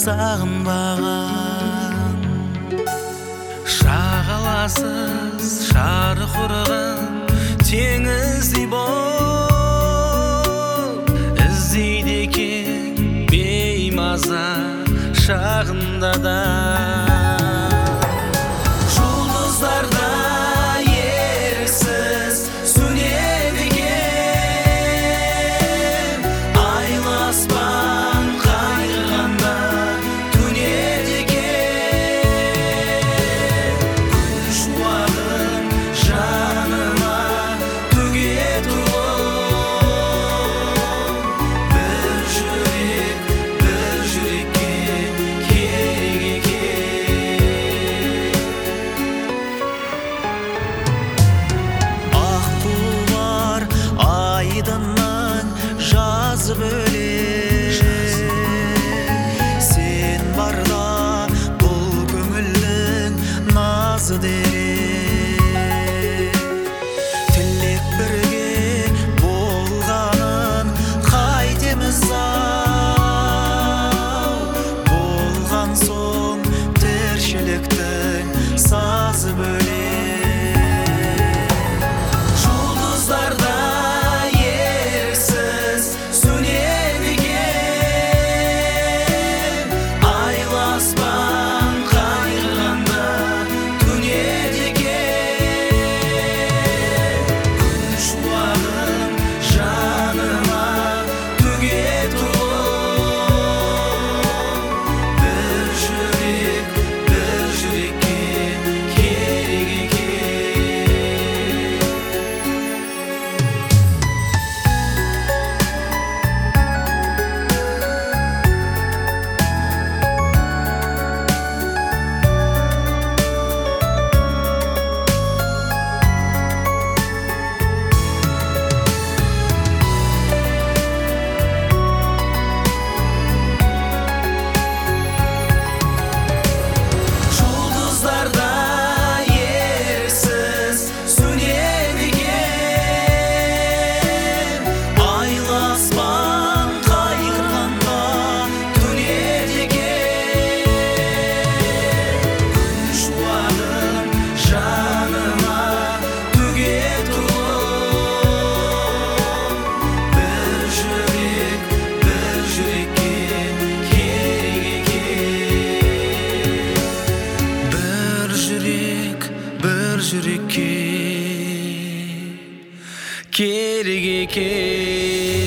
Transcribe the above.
сағынбаған. Шағаласыз шары құрған теңіздей боп іздейді екен беймаза шағында да. Жұлдыздарда еріксіз сөнеді екен, айлы аспан қайғырғанда төнеді екен. Күн шуағын жаныма төгеді ғой, бір жүрекке керек екен. Аққулар айдыннан жазып өлең, сен барда бұл көңілдің назы дерек. Тілек бірге болғанын қайтеміз ау, болған соң тіршіліктің сазы бөлек. Жұлдыздарда еріксіз сөнеді екен, айлы аспан қайғырғанда төнеді екен. Күн шуағын жаныма төгеді ғой, бір жүрекке керек екен. Жұлдыздарда еріксіз сөнеді екен, айлы аспан қайғырғанда төнеді екен. Күн шуағын жаныма төгеді ғой, бір жүрекке керек екен. Бір жүрекке керек екен.